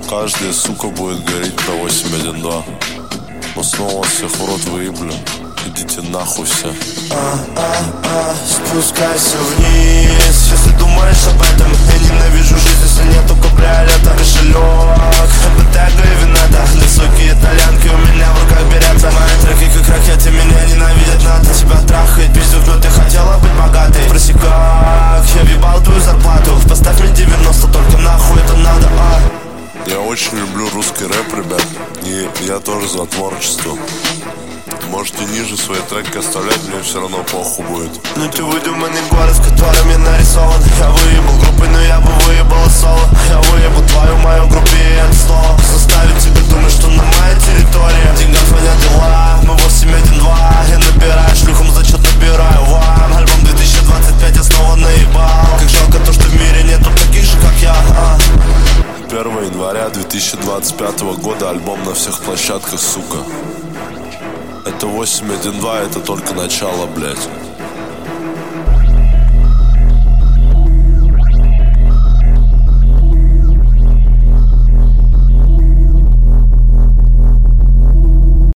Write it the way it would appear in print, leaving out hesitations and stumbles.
Каждая сука будет говорить про 812. Но снова всех в рот выеблю. Идите нахуй все. Спускайся вниз, если думаешь об этом. Я ненавижу жизнь, если нету кабриолета. Кошелек, ботега и винета. Высокие итальянки у меня в руках берется. Мои треки как ракеты, меня ненавидеть надо. Тебя трахает пиздюк, но ты хотела быть богатой. Спроси как, я въебал твою зарплату. Поставь мне 90, только нахуй это надо. Я очень люблю русский рэп, ребят. И я тоже за творчество. Можете ниже свои треки оставлять, мне все равно похуй будет. Ну ты выдуманный город, в котором я нарисован. Я выебал группы, но я бы выебал соло. Я выебал твою мою группе, и это слово заставит тебя думать, что на моей территории деньгам звонят дела, мы 812. Я набираю шлюхом, зачет набираю вам. Альбом 2025, я снова наебал. Как жалко то, что в мире нету таких же, как я. 1 января 2025 года альбом на всех площадках, сука. Это 812, это только начало, блять.